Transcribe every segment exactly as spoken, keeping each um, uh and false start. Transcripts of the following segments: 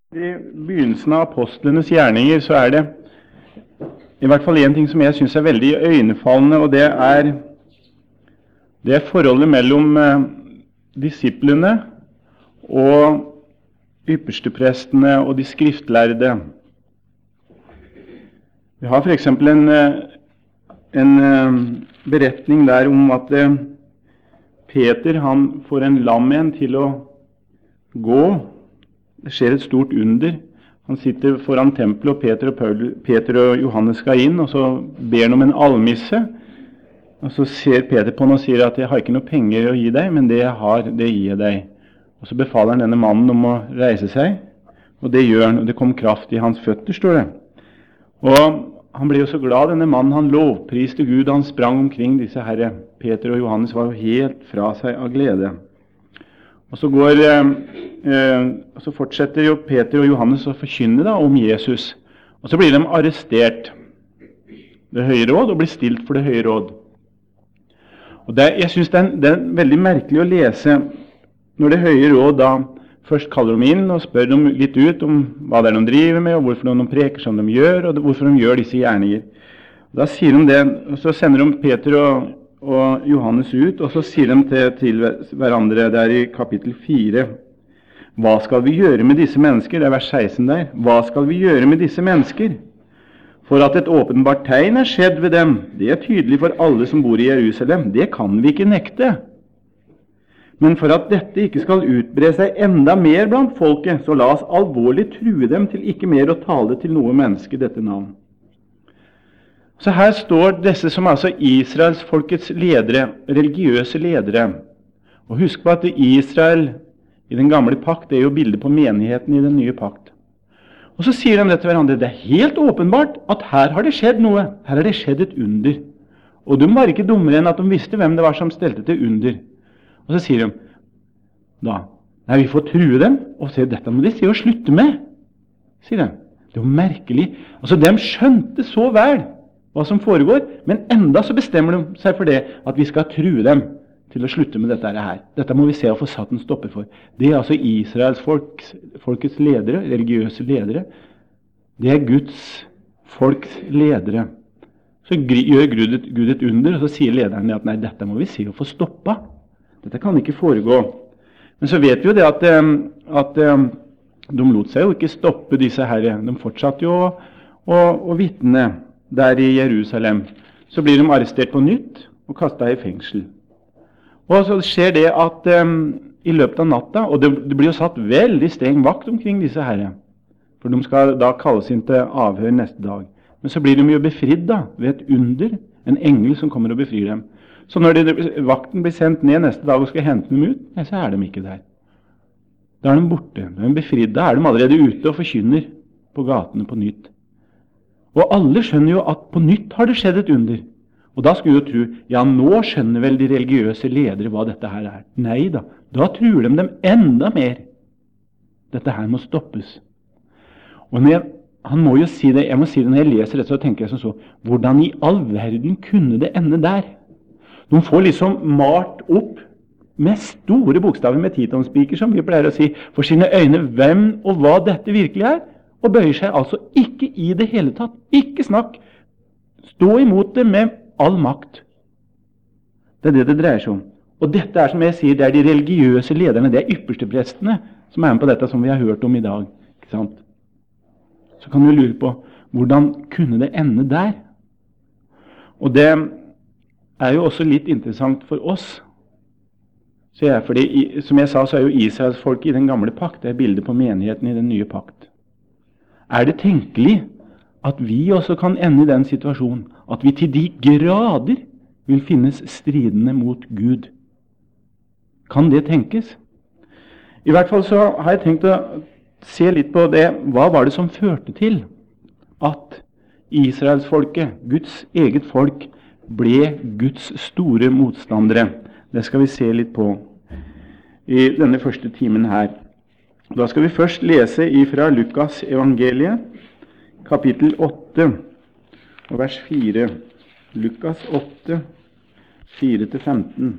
I begynnelsen av apostlenes gjerninger så er det i hvert fall en ting som jeg synes er veldig øynefallende, og det er, det er forholdet mellom eh, disiplene og yppersteprestene og de skriftlærde. Vi har for eksempel en, en beretning der om at eh, Peter han får en lam en til å gå. Det skjer et stort under. Han sitter foran tempelet, og Peter og, Paul, Peter og Johannes skal inn, og så ber han om en almisse. Og så ser Peter på han og sier at jeg har ikke noe penger å gi deg, men det jeg har, det gir jeg deg. Og så befaler han denne mannen om å reise seg, og det gjør han, og det kom kraft i hans føtter, står det. Og han ble jo så glad, denne mannen, han lovpriste Gud, han sprang omkring disse herre. Peter og Johannes var jo helt fra seg av glede. Og så, går, eh, og så fortsetter jo Peter og Johannes å forkynne da, om Jesus. Og så blir de arrestert det høye råd og blir stilt for det høye råd. Og det, jeg synes det er, det er veldig merkelig å lese når det høye råd da først kaller dem inn og spør dem litt ut om hva det er de driver med, og hvorfor de preker som de gjør, og hvorfor de gjør disse gjerninger. Da sier de det, og så sender de Peter og og Johannes ut, og så sier de til, til hverandre der i kapittel fire: hva skal vi gjøre med disse mennesker? Det er vers seksten der. Hva skal vi gjøre med disse mennesker? For at et åpenbart tegn er skjedd ved dem, det er tydelig for alle som bor i Jerusalem. Det kan vi ikke nekte. Men for at dette ikke skal utbre seg enda mer blant folket, så la oss alvorlig true dem til ikke mer å tale til noe menneske dette navn. Så her står disse som altså Israels folkets ledere, religiøse ledere. Og husk på at Israel i den gamle pakt, det er jo bildet på menigheten i den nye pakt. Og så sier de det til hverandre: det er helt åpenbart at her har det skjedd noe. Her har det skjedd et under. Og de var ikke dummere enn at de visste hvem det var som stelte til under. Og så sier de da: nei, vi får true dem, og se, dette må de se og slutte med, sier de. Det er jo merkelig. Altså, de skjønte så vel hva som foregår, men enda så bestemmer de seg for det, at vi skal true dem til å slutte med dette her. Dette må vi se og få satt en stopper for. Det er altså Israels folks, folkets ledere, religiøse ledere. Det er Guds folks ledere. Så gjør Gud et, Gud et under, og så sier lederne at nei, dette må vi se og få stoppa. Dette kan ikke foregå. Men så vet vi jo det at, at de lot seg jo ikke stoppe disse herre. De fortsatte jo å, å, å vitne der i Jerusalem. Så blir de arrestert på nytt og kastet i fengsel. Og så skjer det at um, i løpet av natta, og det, det blir jo satt veldig streng vakt omkring disse herre, for de skal da kalles inn til avhør neste dag. Men så blir de jo befridd da, ved et under, en engel som kommer og befrir dem. Så når de, vakten blir sendt ned neste dag og skal hente dem ut, nei, så er de ikke der. Da er de borte. Da er de befridd. Da er de allerede ute og forkynner på gatene på nytt. Og alle skjønner jo at på nytt har det skjedd et under. Og da skulle jo tro, ja, nå skjønner vel de religiøse ledere hva dette her er. Nei da, da tror de dem enda mer. Dette her må stoppes. Og når jeg, han må jo si det, jeg må si det når jeg leser det, så tenker jeg som så, hvordan i all verden kunne det ende der? De får liksom malt opp med store bokstaver med titonspiker, som vi pleier å si, for sine øyne hvem og hva dette virkelig er, og bøyer seg altså ikke i det hele tatt. Ikke snakk. Stå imot det med all makt. Det er det det dreier seg om. Og dette er, som jeg sier, det er de religiøse lederne, det er yppersteprestene som er med på dette som vi har hørt om i dag. Ikke sant? Så kan du lure på, hvordan kunne det ende der? Og det er jo også litt interessant for oss. Så jeg, fordi, som jeg sa, så er jo Israels folk i den gamle pakt, det er bildet på menigheten i den nye pakt. Er det tenkelig at vi også kan ende i den situasjonen, at vi til de grader vil finnes stridende mot Gud? Kan det tenkes? I hvert fall så har jeg tenkt å se litt på det. Hva var det som førte til at Israelsfolket, Guds eget folk, ble Guds store motstandere? Det skal vi se litt på i denne første timen her. Da skal vi først lese ifra Lukas evangeliet, kapittel åtte, og vers fire. Lukas åtte, fire til femten.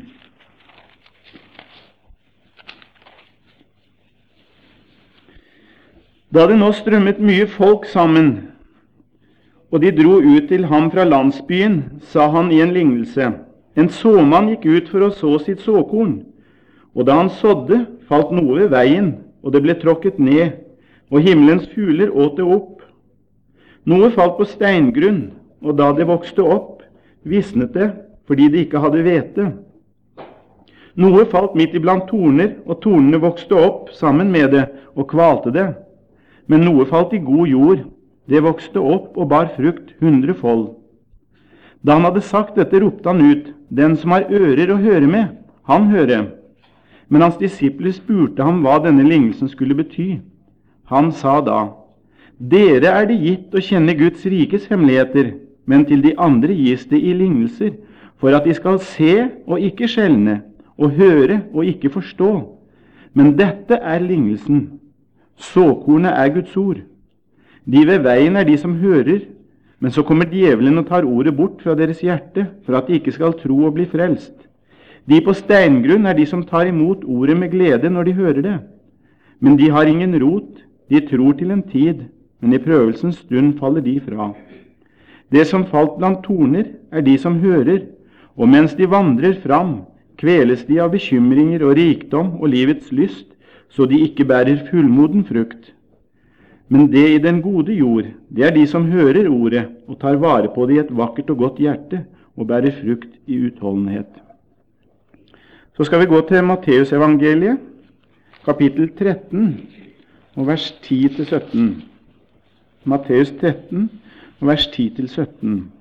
Da det nå strømmet mye folk sammen, og de dro ut til ham fra landsbyen, sa han i en lignelse: En såmann gikk ut for å så sitt såkorn, og da han sådde, falt noe ved veien, og det ble tråkket ned, og himmelens fugler åt det opp. Noe falt på steingrunn, og da det vokste opp, visnet det, fordi det ikke hadde hvete. Noe falt midt iblant torner, og tornene vokste opp sammen med det og kvalte det. Men noe falt i god jord, det vokste opp og bar frukt hundrefold. Da han hadde sagt dette, ropte han ut: Den som har ører å høre med, han hører. Men hans disipler spurte ham hva denne lignelsen skulle bety. Han sa da: Dere er det gitt å kjenne Guds rikes hemmeligheter, men til de andre gis det i lignelser, for at de skal se og ikke skjelne, og høre og ikke forstå. Men dette er lignelsen. Såkornet er Guds ord. De ved veien er de som hører, men så kommer djevelen og tar ordet bort fra deres hjerte, for at de ikke skal tro og bli frelst. De på steingrunn er de som tar imot ordet med glede når de hører det. Men de har ingen rot, de tror til en tid, men i prøvelsens stund faller de fra. Det som falt blant torner, er de som hører, og mens de vandrer fram, kveles de av bekymringer og rikdom og livets lyst, så de ikke bærer fullmoden frukt. Men det i den gode jord, det er de som hører ordet og tar vare på det i et vakkert og godt hjerte og bærer frukt i utholdenhet. Så skal vi gå til Matteusevangeliet, kapittel tretten, og vers ti til sytten. Matteus tretten, og vers ti til sytten.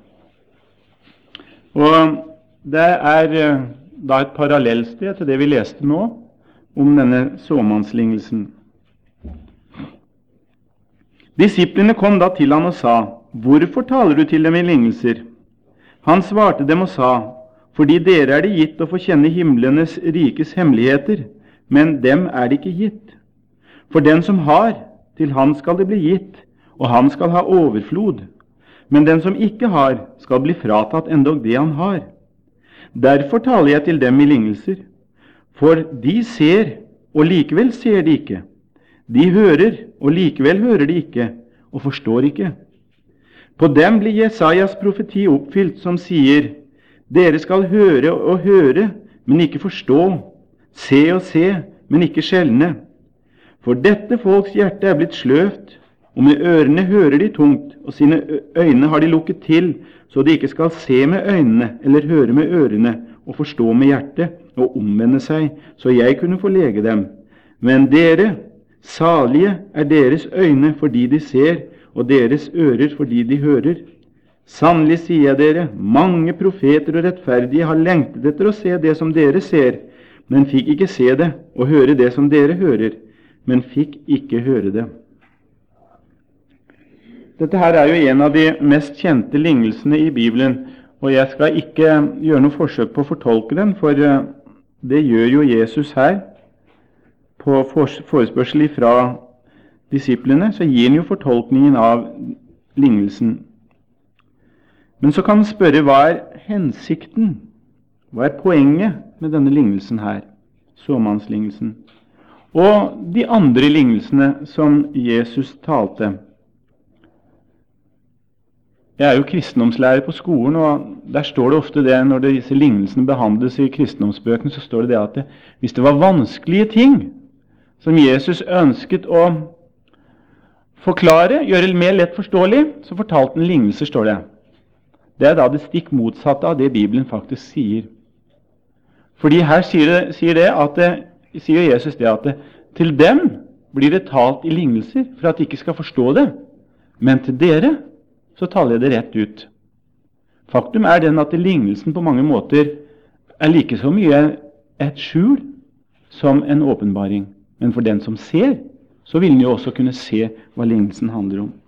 Og det er da et parallellsted til det vi leste nå, om denne såmannslignelsen. Disiplene kom da til han og sa: Hvorfor taler du til dem i lignelser? Han svarte dem og sa: Fordi dere er det gitt å få kjenne himlenes rikes hemmeligheter, men dem er det ikke gitt. For den som har, til han skal det bli gitt, og han skal ha overflod. Men den som ikke har, skal bli fratatt endog det han har. Derfor taler jeg til dem i lignelser. For de ser, og likevel ser de ikke. De hører, og likevel hører de ikke, og forstår ikke. På dem blir Jesajas profeti oppfylt, som sier: Dere skal høre og høre, men ikke forstå. Se og se, men ikke skjelne. For dette folks hjerte er blitt sløvt, og med ørene hører de tungt, og sine øyne har de lukket til, så de ikke skal se med øynene, eller høre med ørene, og forstå med hjertet, og omvende seg, så jeg kunne få lege dem. Men dere, salige er deres øyne fordi de ser, og deres ører fordi de hører. Sannelig sier jeg dere, mange profeter og rettferdige har lengtet etter å se det som dere ser, men fikk ikke se det, og høre det som dere hører, men fikk ikke høre det. Dette her er jo en av de mest kjente lignelsene i Bibelen, og jeg skal ikke gjøre noe forsøk på å fortolke den, for det gjør jo Jesus her. På forespørsel fra disiplene så gir han jo fortolkningen av lignelsen. Men så kan man spørre, hva er hensikten? Hva er poenget med denne lignelsen her, såmannslignelsen? Og de andre lignelsene som Jesus talte. Jeg er jo kristendomslærer på skolen, og der står det ofte det, når disse lignelsene behandles i kristendomsbøkene, så står det det at det, hvis det var vanskelige ting som Jesus ønsket å forklare, gjøre mer lett forståelig, så fortalte en lignelse, står det. Det er da det stikk motsatte av det Bibelen faktisk sier. Fordi her sier, det, sier, det at det, sier Jesus det at det, til dem blir det talt i lignelser for at de ikke skal forstå det, men til dere så taler jeg det rett ut. Faktum er den at lignelsen på mange måter er like så mye et skjul som en åpenbaring. Men for den som ser, så vil den jo også kunne se hva lignelsen handler om.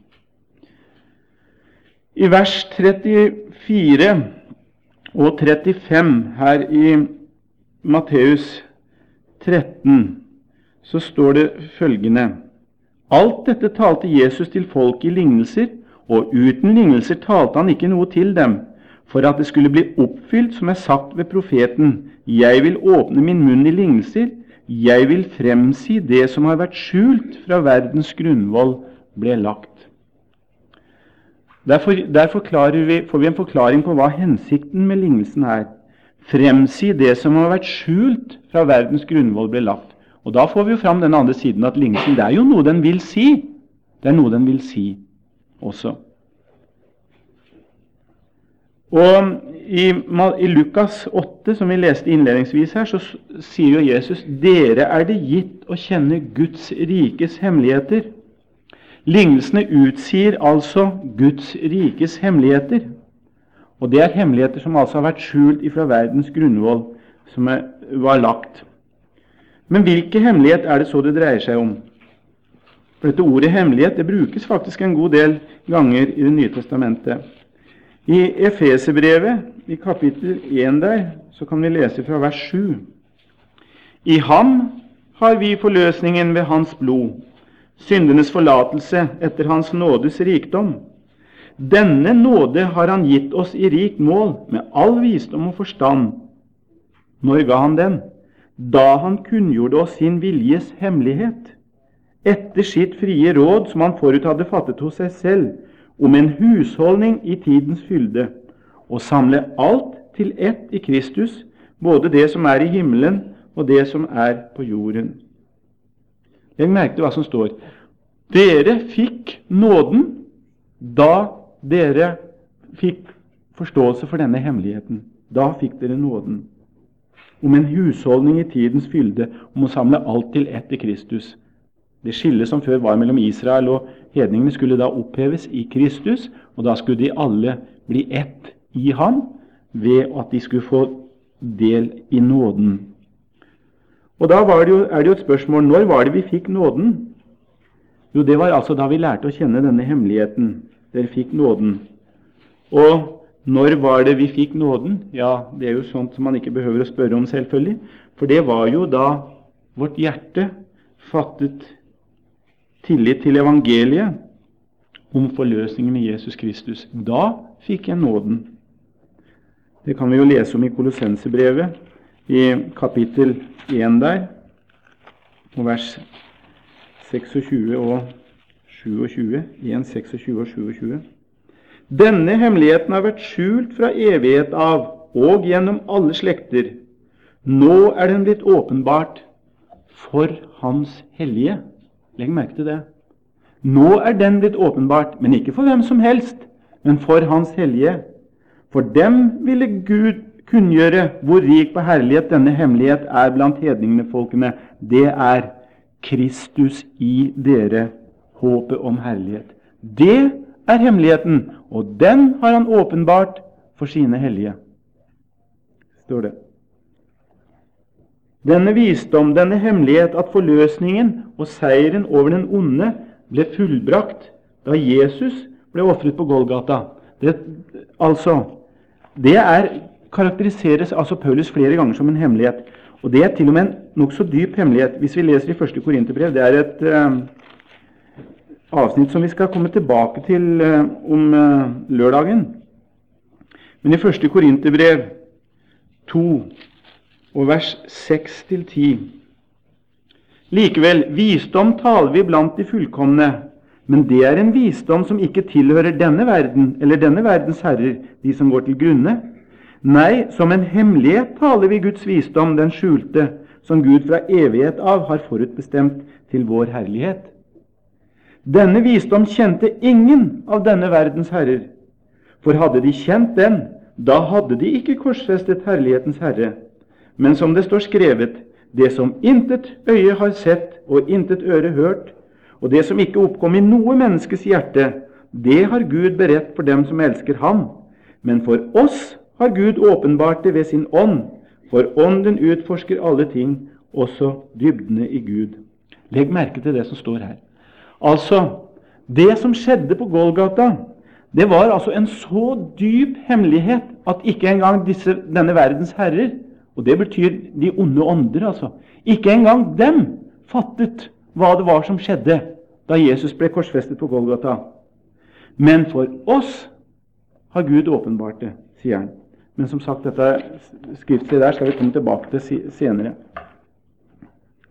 I vers trettifire og trettifem her i Matteus tretten så står det følgende: Alt dette talte Jesus til folk i lignelser, og uten lignelser talte han ikke noe til dem, for at det skulle bli oppfylt som er sagt ved profeten: Jeg vil åpne min munn i lignelser, Jeg vil fremsi det som har vært skjult fra verdens grunnvoll ble lagt. Derfor, der forklarer vi, får vi en forklaring på hva hensikten med lignelsen er. Fremsi det som har vært skjult fra verdens grunnvoll ble lagt. Og da får vi jo fram den andre siden at lignelsen, det er jo noe den vil si. Det er noe den vil si også. Og i, i Lukas åtte, som vi leste innledningsvis her, så sier jo Jesus, dere er det gitt å kjenne Guds rikes hemmeligheter. Lignelsene utsier altså Guds rikes hemmeligheter. Og det er hemmeligheter som altså har vært skjult ifra verdens grunnvoll, som er, var lagt. Men hvilke hemmelighet er det så det dreier seg om? For dette ordet hemmelighet, det brukes faktisk en god del ganger i Det nye testamentet. I Efeserbrevet, i kapittel én der, så kan vi lese fra vers sju. I ham har vi forløsningen ved hans blod, syndenes forlatelse etter hans nådes rikdom. Denne nåde har han gitt oss i rikt mål, med all visdom og forstand. Når ga han den? Da han kunngjorde oss sin viljes hemmelighet, etter sitt frie råd som han forut hadde fattet hos seg selv, om en husholdning i tidens fylde, og samle alt til ett i Kristus, både det som er i himmelen og det som er på jorden. Jeg merkte hva som står. Dere fikk nåden da dere fikk forståelse for denne hemmeligheten. Da fikk dere nåden. Om en husholdning i tidens fylde, om å samle alt til ett i Kristus. Det skillet som før var mellom Israel og hedningene skulle da oppheves i Kristus, og da skulle de alle bli ett i ham, ved at de skulle få del i nåden. Og da var det jo, er det jo et spørsmål, når var det vi fikk nåden? Jo, det var altså da vi lærte å kjenne denne hemmeligheten. Dere fikk nåden. Og når var det vi fikk nåden? Ja, det er jo sånt som man ikke behøver å spørre om selvfølgelig, for det var jo da vårt hjerte fattet tillit til evangeliet om forløsningen med Jesus Kristus. Da fikk jeg nåden. Det kan vi jo lese om i Kolossenserbrevet, i kapittel én der, og vers seksogtyve og sjuogtjue. én, seksogtyve og sjuogtjue. Denne hemmeligheten har vært skjult fra evighet av og gjennom alle slekter. Nå er den blitt åpenbart for Hans hellige. Legg merke til det. Nå er den blitt åpenbart, men ikke for hvem som helst, men for Hans hellige. For dem ville Gud kunngjøre hvor rik på herlighet denne hemmelighet er blant hedningefolkene. Det er Kristus i dere, håpet om herlighet. Det er hemmeligheten, og den har han åpenbart for sine hellige. Står det. Denne visdom, denne hemmelighet, at forløsningen og seieren over den onde ble fullbrakt da Jesus ble offret på Golgata. Det, altså, det er, karakteriseres altså Paulus flere ganger som en hemmelighet. Og det er til og med en nok så dyp hemmelighet. Hvis vi leser i første Korinterbrev, det er et uh, avsnitt som vi skal komme tilbake til uh, om uh, lørdagen. Men i første Korinterbrev to og vers seks til ti. Likevel, visdom taler vi blant de fullkomne, men det er en visdom som ikke tilhører denne verden, eller denne verdens herrer, de som går til grunne. Nei, som en hemmelighet taler vi Guds visdom, den skjulte, som Gud fra evighet av har forutbestemt til vår herlighet. Denne visdom kjente ingen av denne verdens herrer, for hadde de kjent den, da hadde de ikke korsfestet herlighetens herre. Men som det står skrevet, det som intet øye har sett og intet øre hørt, og det som ikke oppkom i noe menneskes hjerte, det har Gud beredt for dem som elsker ham. Men for oss har Gud åpenbart det ved sin ånd, for ånden utforsker alle ting, også dybdene i Gud. Legg merke til det som står her. Altså, det som skjedde på Golgata, det var altså en så dyp hemmelighet at ikke engang disse, denne verdens herrer, og det betyr de onde ånder, altså, ikke engang dem fattet hva det var som skjedde da Jesus ble korsfestet på Golgata. Men for oss har Gud åpenbart det, sier han. Men som sagt, dette skriftstedet der skal vi komme tilbake til senere.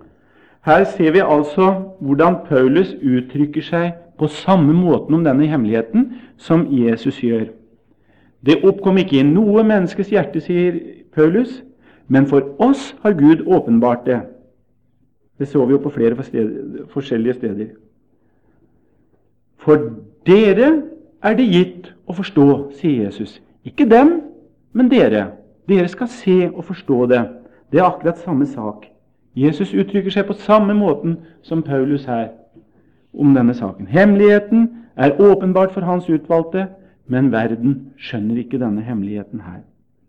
Her ser vi altså hvordan Paulus uttrykker seg på samme måten om denne hemmeligheten som Jesus gjør. Det oppkom ikke i noe menneskes hjerte, sier Paulus, men for oss har Gud åpenbart det. Det så vi jo på flere forskjellige steder. For dere er det gitt å forstå, sier Jesus. Ikke dem, men dere. Dere skal se og forstå det. Det er akkurat samme sak. Jesus uttrykker seg på samme måten som Paulus her om denne saken. Hemmeligheten er åpenbart for hans utvalgte, men verden skjønner ikke denne hemmeligheten her.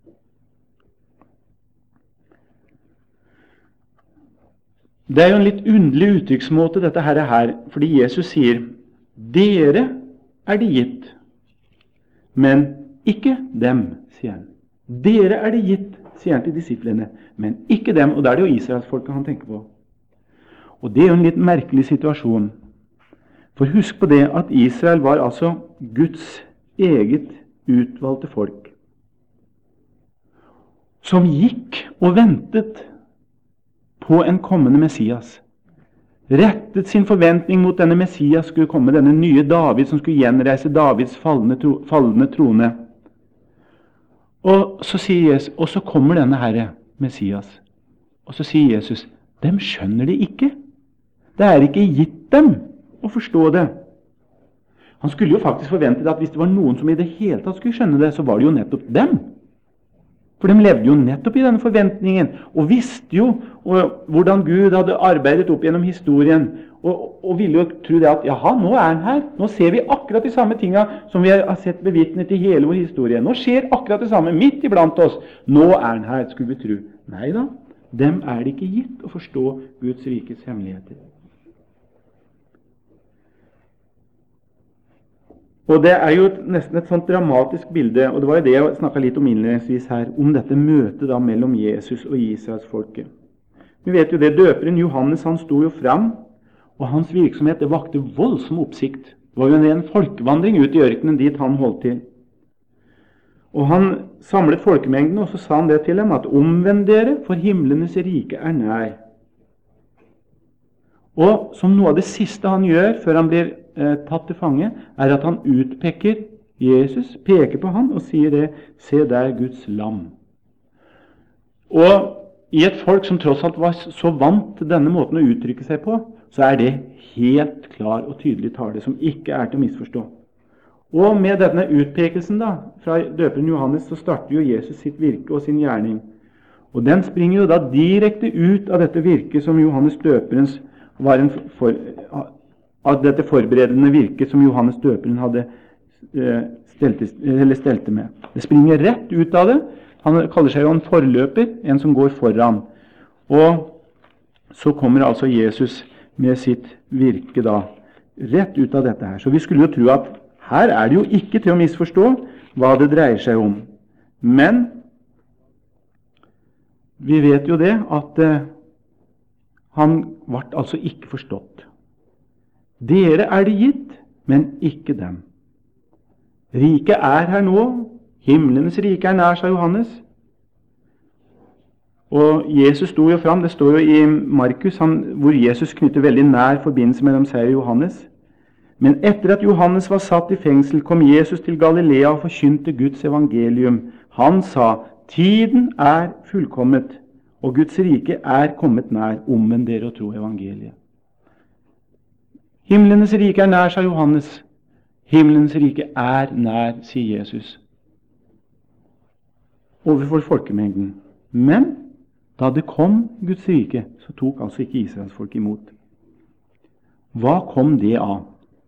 Det er jo en litt underlig uttrykksmåte dette her, er her, fordi Jesus sier, dere er det gitt, men ikke dem, sier han. Dere er det gitt, sier han til disiplene, men ikke dem, og da er det jo Israelsfolket han tenker på. Og det er jo en litt merkelig situasjon. For husk på det at Israel var altså Guds eget utvalgte folk, som gikk og ventet på en kommende Messias. Rettet sin forventning mot denne Messias skulle komme, denne nye David som skulle gjenreise Davids fallende, tro, fallende trone. Og så, sier Jesus, og så kommer denne Herre, Messias. Og så sier Jesus, dem skjønner det ikke. Det er ikke gitt dem å forstå det. Han skulle jo faktisk forventet at hvis det var noen som i det hele tatt skulle skjønne det, så var det jo nettopp dem. For de levde jo nettopp i denne forventningen, og visste jo og, hvordan Gud hadde arbeidet opp gjennom historien, og, og ville jo tro det at, jaha, nå er han her. Nå ser vi akkurat de samme tingene som vi har sett bevitnet i hele vår historie. Nå skjer akkurat det samme midt iblant oss. Nå er han her, skulle vi tro. Nei da, dem er det ikke gitt å forstå Guds rikes hemmeligheter. Og det er jo nesten et sånt dramatisk bilde, og det var jo det jeg snakket litt om innledningsvis her, om dette møtet da mellom Jesus og Israelsfolket. Vi vet jo det, døperen Johannes, han sto jo fram, og hans virksomhet det vakte voldsom oppsikt. Det var jo en ren folkevandring ut i ørkenen dit han holdt til. Og han samlet folkemengden, og så sa han det til dem, at omvend dere, for himlenes rike er nær. Og som noe av det siste han gjør før han blir eh, tatt til fange, er at han utpeker Jesus, peker på han og sier det, se der Guds lam. Og i et folk som tross alt var så vant til denne måten å uttrykke seg på, så er det helt klar og tydelig tale som ikke er til å misforstå. Og med denne utpekelsen da, fra døperen Johannes, så starter jo Jesus sitt virke og sin gjerning. Og den springer jo da direkte ut av dette virket som Johannes døperens var en for, av dette forberedende virket som Johannes døperen hadde eh, stelte, eller stelte med. Det springer rett ut av det. Han kaller seg jo en forløper, en som går foran. Og så kommer altså Jesus med sitt virke da, rett ut av dette her. Så vi skulle jo tro at her er det jo ikke til å misforstå hva det dreier seg om. Men vi vet jo det at eh, han ble altså ikke forstått. Dere er det gitt, men ikke dem. Riket er her nå. Himlenes rike er nær, sa Johannes. Og Jesus sto jo fram, det står jo i Markus, han, hvor Jesus knytter veldig nær forbindelse mellom seg og Johannes. Men etter at Johannes var satt i fengsel, kom Jesus til Galilea og forkynte Guds evangelium. Han sa, tiden er fullkommet, og Guds rike er kommet nær, omvend dere og tro evangeliet. Himlenes rike er nær, sa Johannes. Himlenes rike er nær, sier Jesus. Overfor folkemengden. Men da det kom Guds rike, så tok altså ikke Israels folk imot. Hva kom det av?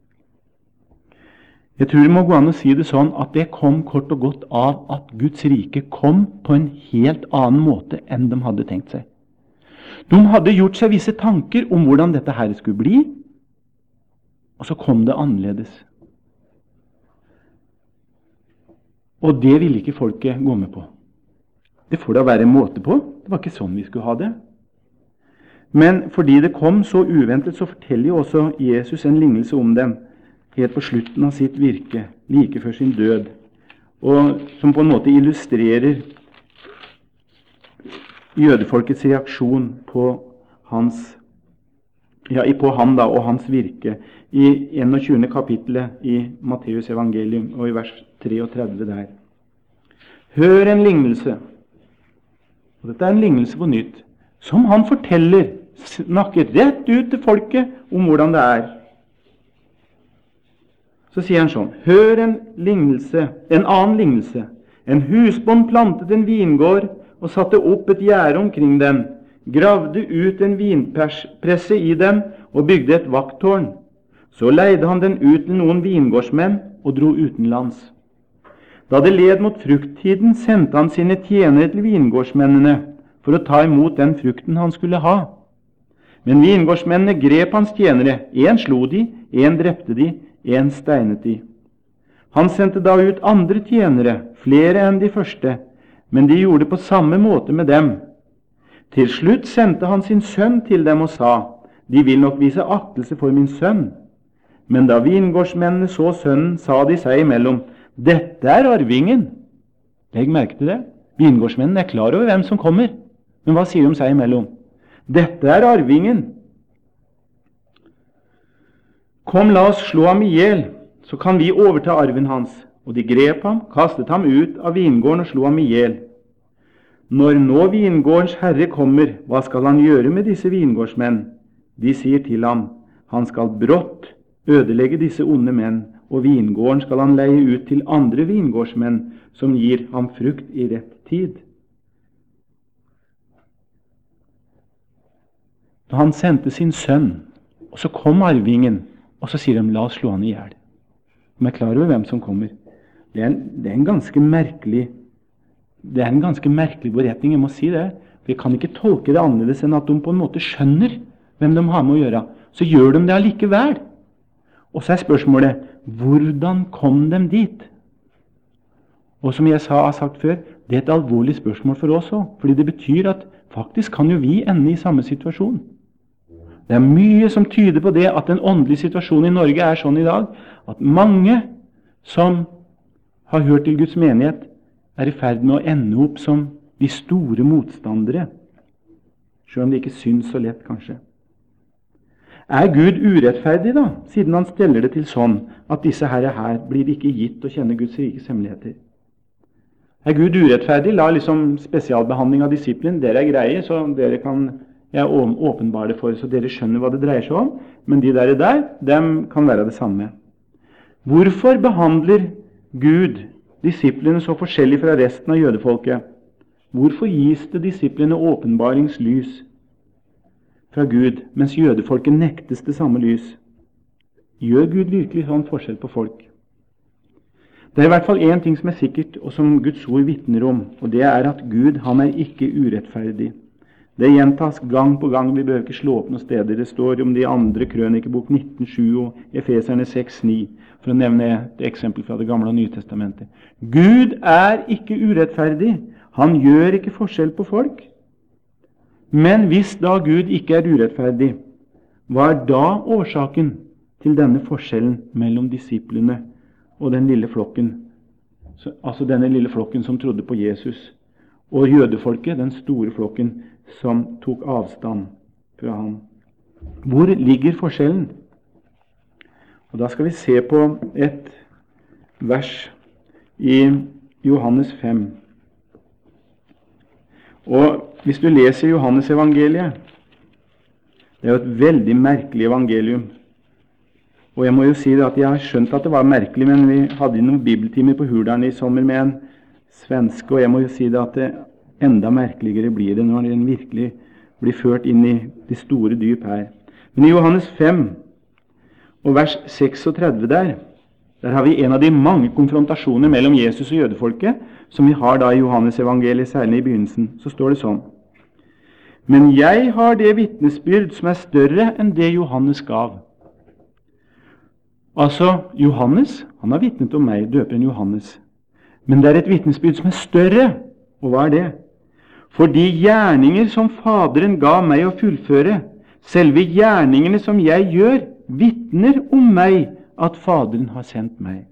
Jeg tror det må gå an å si det sånn at det kom kort og godt av at Guds rike kom på en helt annen måte enn de hadde tenkt seg. De hadde gjort seg visse tanker om hvordan dette her skulle bli, og så kom det annerledes. Og det ville ikke folket gå med på. Det får da være en måte på. Det var ikke sånn vi skulle ha det. Men fordi det kom så uventet, så forteller jo også Jesus en lignelse om dem, helt på slutten av sitt virke, like før sin død, og som på en måte illustrerer jødefolkets reaksjon på hans ja, på han da, og hans virke, i enogtjuende kapittelet i Matteus evangelium, og i vers treogtredve der. Hør en lignelse, og dette er en lignelse på nytt, som han forteller, snakker rett ut til folket om hvordan det er. Så sier han sånn, hør en lignelse, en annen lignelse. En husbond plantet en vingård og satte opp et gjerde omkring den, gravde ut en vinpresse i den og bygde et vakttårn. Så leide han den ut til noen vingårdsmenn og dro utenlands. Da det led mot frukttiden, sendte han sine tjenere til vingårdsmennene for å ta imot den frukten han skulle ha. Men vingårdsmennene grep hans tjenere, en slo de, en drepte de, en steinet de. Han sendte da ut andre tjenere, flere enn de første, men de gjorde på samme måte med dem. Til slutt sendte han sin sønn til dem og sa, de vil nok vise aktelse for min sønn. Men da vingårdsmennene så sønnen, sa de seg imellom, dette er arvingen. Legg merke til det. Vingårdsmennene er klar over hvem som kommer. Men hva sier de seg imellom? Dette er arvingen. Kom, la oss slå ham ihjel, så kan vi overta arven hans. Og de grep ham, kastet ham ut av vingården og slo ham ihjel. Når nå vingårdens herre kommer, hva skal han gjøre med disse vingårdsmenn? De sier til ham, han skal brått ødelegge disse onde menn, og vingården skal han leie ut til andre vingårdsmenn, som gir ham frukt i rett tid. Da han sendte sin sønn, og så kom arvingen, og så sier de, la oss slå han ihjel. De er klar over hvem som kommer. Det er en, det er en ganske merkelig det er en ganske merkelig beretning, jeg må si det. Vi kan ikke tolke det annerledes enn at de på en måte skjønner hvem de har med å gjøre. Så gjør de det allikevel. Og så er spørsmålet, hvordan kom de dit? Og som jeg sa, har sagt før, det er et alvorlig spørsmål for oss også, fordi det betyr at faktisk kan jo vi ende i samme situasjon. Det er mye som tyder på det at den åndelige situasjonen i Norge er sånn i dag, at mange som har hørt til Guds menighet, er i ferd med å ende opp som de store motstandere, selv om det ikke syns så lett kanskje. Er Gud urettferdig da, siden han steller det til sånn at disse herre her blir ikke gitt å kjenne Guds rikes hemmeligheter? Er Gud urettferdig? La liksom spesialbehandling av disiplene, dere er greie, så dere kan jeg åpenbare det for, så dere skjønner hva det dreier seg om, men de der der, dem kan være det samme. Hvorfor behandler Gud disiplene så forskjellig fra resten av jødefolket? Hvorfor gis det disiplene åpenbaringslys fra Gud, mens jødefolket nektes det samme lys? Gjør Gud virkelig sånn forskjell på folk? Det er i hvert fall en ting som er sikkert, og som Guds ord vitner om, og det er at Gud, han er ikke urettferdig. Det gjentas gang på gang, vi behøver ikke slå opp noen steder. Det står om de andre krønikebok nitten sju og Efeserne seks ni, for å nevne et eksempel fra det gamle og nye testamentet. Gud er ikke urettferdig. Han gjør ikke forskjell på folk. Men hvis da Gud ikke er urettferdig, hva er da årsaken til denne forskjellen mellom disiplene og den lille flokken, altså denne lille flokken som trodde på Jesus, og jødefolket, den store flokken som tok avstand fra ham? Hvor ligger forskjellen? Og da skal vi se på et vers i Johannes fem. Og hvis du leser Johannes evangeliet, det er jo et veldig merkelig evangelium. Og jeg må jo si det at jeg har skjønt at det var merkelig, men vi hadde noen bibeltimer på Hurdalen i sommer med en svenske, og jeg må jo si det at det enda merkeligere blir det når den virkelig blir ført inn i de store dyp her. Men i Johannes fem, og vers seksogtredve der, der har vi en av de mange konfrontasjoner mellom Jesus og jødefolket, som vi har da i Johannes evangeliet, særlig i begynnelsen. Så står det sånn: Men jeg har det vitnesbyrd som er større enn det Johannes gav. Altså, Johannes, han har vitnet om meg, døperen Johannes. Men det er et vitnesbyrd som er større. Og hva er det? For de gjerninger som Faderen ga meg å fullføre, selve gjerningene som jeg gjør, vitner om meg at Faderen har sendt meg.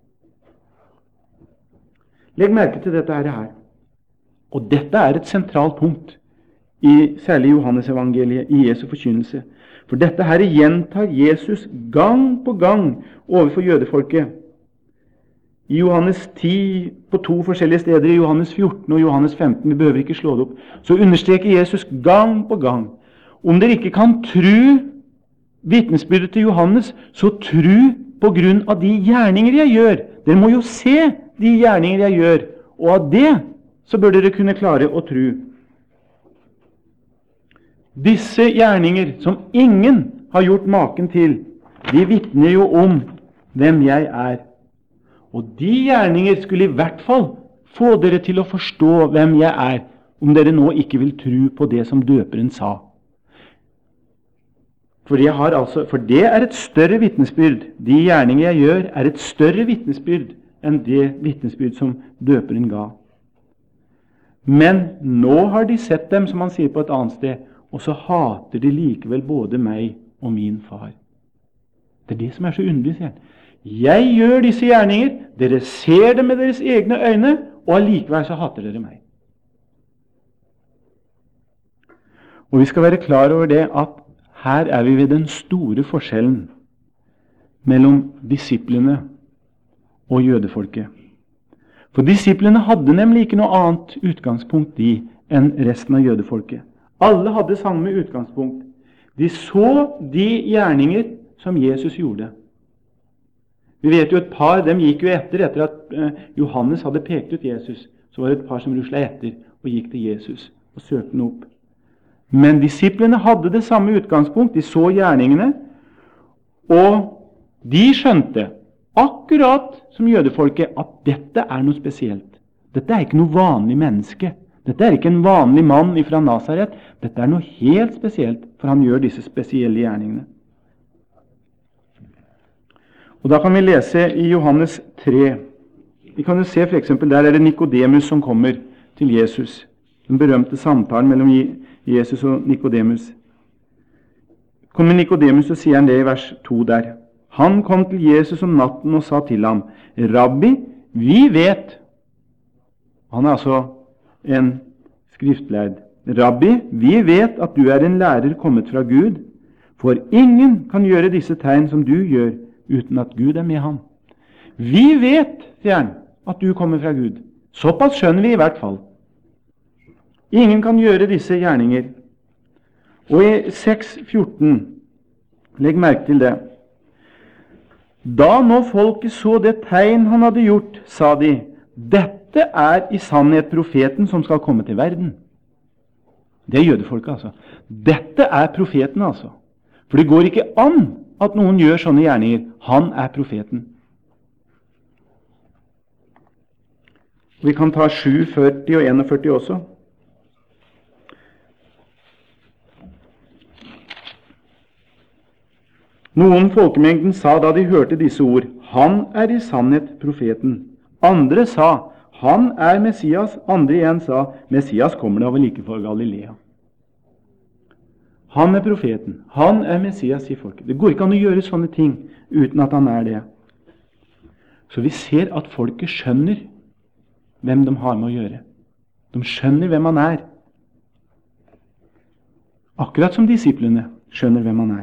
Legg merke til dette her. Og dette er et sentralt punkt, i særlig Johannes evangeliet, i Jesu forkynnelse. For dette her gjentar Jesus gang på gang overfor jødefolket. I Johannes ti, på to forskjellige steder, i Johannes fjorten og Johannes femten, vi behøver ikke slå det opp, så understreker Jesus gang på gang: om dere ikke kan tro vitnesbyrdet til Johannes, så tro på grunn av de gjerninger jeg gjør. Dere må jo se de gjerninger jeg gjør, og av det så bør dere kunne klare å tro. Disse gjerninger, som ingen har gjort maken til, de vitner jo om hvem jeg er. Og de gjerninger skulle i hvert fall få dere til å forstå hvem jeg er, om dere nå ikke vil tro på det som døperen sa. For, jeg har altså, for det er et større vitnesbyrd. De gjerninger jeg gjør, er et større vitnesbyrd enn det vitnesbyrd som døperen ga. Men nå har de sett dem, som han sier på et annet sted, og så hater de likevel både meg og min far. Det er det som er så underlig, sier han. Jeg gjør disse gjerninger, dere ser dem med deres egne øyne, og allikevel så hater dere meg. Og vi skal være klar over det at her er vi ved den store forskjellen mellom disiplene og jødefolket. For disiplene hadde nemlig ikke noe annet utgangspunkt de enn resten av jødefolket. Alle hadde samme utgangspunkt. De så de gjerninger som Jesus gjorde. Vi vet jo et par, dem gikk jo etter, etter at Johannes hadde pekt ut Jesus. Så var det et par som ruslet etter og gikk til Jesus og søkte den opp. Men disiplene hadde det samme utgangspunkt. De så gjerningene, og de skjønte, akkurat som jødefolket, at dette er noe spesielt. Dette er ikke noe vanlig menneske. Dette er ikke en vanlig mann fra Nazaret. Dette er noe helt spesielt, for han gjør disse spesielle gjerningene. Og da kan vi lese i Johannes tre. Vi kan jo se for eksempel, der er det Nikodemus som kommer til Jesus. Den berømte samtalen mellom Jesus og Nikodemus. Kommer Nikodemus og sier han det i vers to der. Han kom til Jesus om natten og sa til ham: Rabbi, vi vet. Han er altså en skriftlærd. Rabbi, vi vet at du er en lærer kommet fra Gud, for ingen kan gjøre disse tegn som du gjør, uten at Gud er med ham. Vi vet, sier han, at du kommer fra Gud. Såpass skjønner vi i hvert fall. Ingen kan gjøre disse gjerninger. Og i seks fjorten, legg merke til det. Da nå folket så det tegn han hadde gjort, sa de, dette er i sannhet profeten som skal komme til verden. Det er jødefolket, altså. Dette er profeten, altså. For det går ikke an at noen gjør sånne gjerninger. Han er profeten. Vi kan ta sju, førti og førti også. Noen folkemengden sa da de hørte disse ord, han er i sannhet profeten. Andre sa, han er Messias. Andre igjen sa, Messias kommer da vel ikke fra Galilea. Han er profeten. Han er Messias, sier folket. Det går ikke an å gjøre sånne ting uten at han er det. Så vi ser at folket skjønner hvem de har med å gjøre. De skjønner hvem han er. Akkurat som disiplene skjønner hvem han er.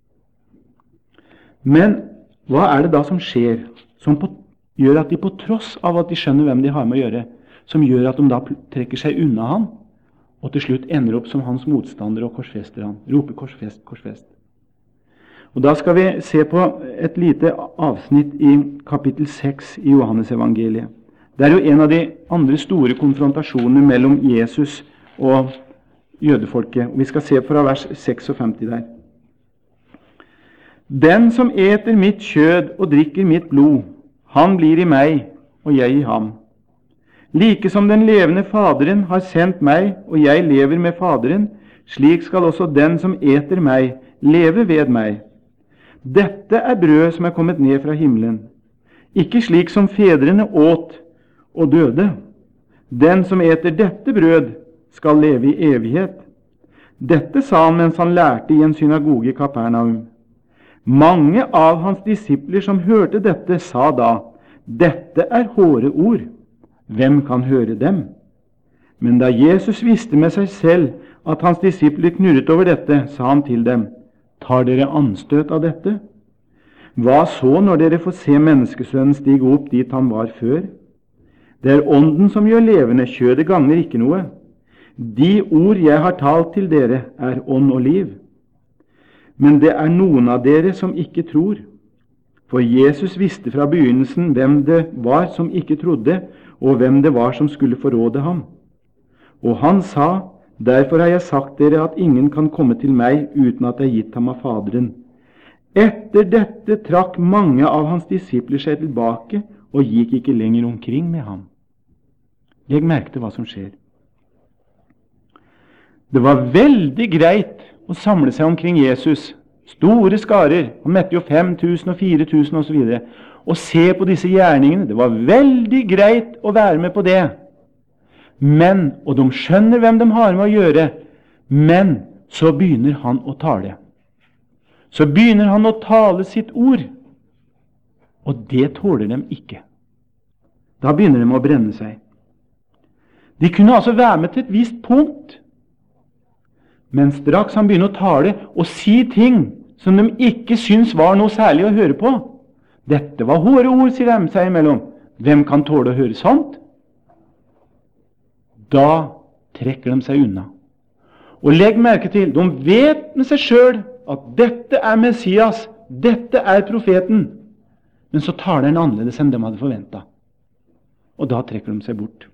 Men hva er det da som skjer, som på, gjør at de på tross av at de skjønner hvem de har med å gjøre, som gjør at de da trekker seg unna han, og til slutt ender opp som hans motstander og korsfester han, roper korsfest, korsfest. Og da skal vi se på et lite avsnitt i kapittel seks i Johannes evangeliet. Det er jo en av de andre store konfrontasjonene mellom Jesus og jødefolket. Og vi skal se fra vers seksogfemti der. Den som eter mitt kjød og drikker mitt blod, han blir i meg, og jeg i ham. Like som den levende Faderen har sendt meg, og jeg lever med Faderen, slik skal også den som eter meg, leve ved meg. Dette er brød som er kommet ned fra himmelen. Ikke slik som fedrene åt og døde. Den som eter dette brød, skal leve i evighet. Dette sa han mens han lærte i en synagoge i Kapernaum. Mange av hans disipler som hørte dette, sa da, dette er hårde ord. Hvem kan høre dem? Men da Jesus visste med seg selv at hans disipler knurret over dette, sa han til dem, Tar dere anstøt av dette? Hva så når dere får se menneskesønnen stige opp dit han var før? Det er ånden som gjør levende, kjødet gagner ikke noe. De ord jeg har talt til dere, er ånd og liv. Men det er noen av dere som ikke tror. For Jesus visste fra begynnelsen hvem det var som ikke trodde, og hvem det var som skulle forråde ham. Og han sa, derfor har jeg sagt dere at ingen kan komme til meg uten at det er gitt ham av Faderen. Etter dette trakk mange av hans disipler seg tilbake og gikk ikke lenger omkring med ham. Legg merke til hva som skjer. Det var veldig greit å samle seg omkring Jesus. Store skarer, han mette jo fem tusen og fire tusen og så videre. Og se på disse gjerningene. Det var veldig greit å være med på det. Men, og de skjønner hvem de har med å gjøre, men så begynner han å tale. Så begynner han å tale sitt ord, og det tåler de ikke. Da begynner de å brenne seg. De kunne altså være med til et visst punkt, men straks han begynner å tale og si ting som de ikke syns var noe særlig å høre på. Dette var hårde ord, sier de seg imellom. Hvem kan tåle å høre sånt? Da trekker de seg unna. Og legg merke til, de vet med seg selv at dette er Messias, dette er profeten. Men så taler han annerledes enn de hadde forventet. Og da trekker de seg bort.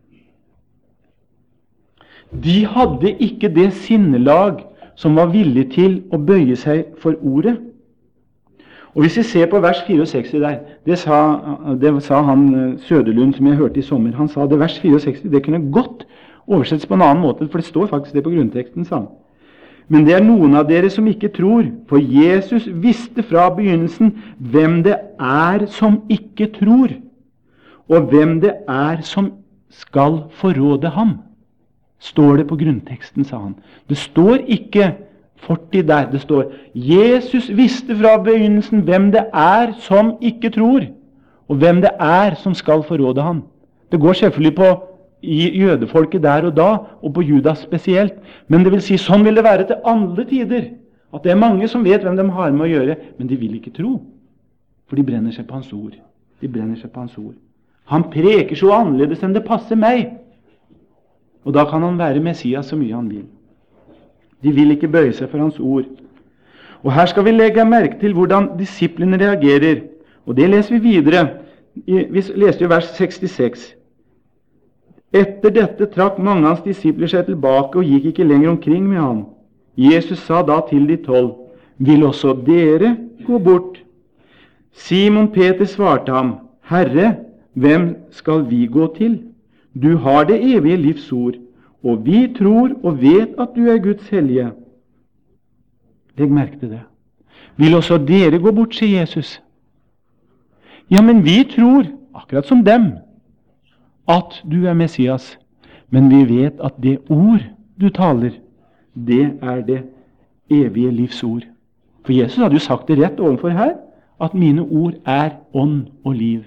De hadde ikke det sinnelag som var villig til å bøye seg for ordet. Og hvis vi ser på vers sekstifire der, det sa, det sa han Søderlund som jeg hørte i sommer, han sa det vers sekstifire, det kunne godt oversettes på en annen måte, for det står faktisk det på grunnteksten, sa han. Men det er noen av dere som ikke tror, for Jesus visste fra begynnelsen hvem det er som ikke tror, og hvem det er som skal forråde ham. Står det på grunnteksten, sa han. Det står ikke fortid der, det står Jesus visste fra begynnelsen hvem det er som ikke tror, og hvem det er som skal forråde ham. Det går selvfølgelig på i jødefolket der og da, og på Judas spesielt. Men det vil si, sånn vil det være til alle tider. At det er mange som vet hvem de har med å gjøre, men de vil ikke tro. For de brenner seg på hans ord. De brenner seg på hans ord. Han preker så annerledes enn det passer meg. Og da kan han være Messias så mye han vil. De vil ikke bøye seg for hans ord. Og her skal vi legge merke til hvordan disiplene reagerer. Og det leser vi videre. Vi leste jo vers sekstiseks. Etter dette trakk mange av hans disipler seg tilbake og gikk ikke lenger omkring med ham. Jesus sa da til de tolv, vil også dere gå bort? Simon Peter svarte ham, Herre, hvem skal vi gå til? Du har det evige livs ord, og vi tror og vet at du er Guds hellige. Legg merke til det. Vil også dere gå bort, sier Jesus. Ja, men vi tror, akkurat som dem, at du er Messias, men vi vet at det ord du taler, det er det evige livs ord. For Jesus hadde jo sagt det rett ovenfor her, at mine ord er ånd og liv.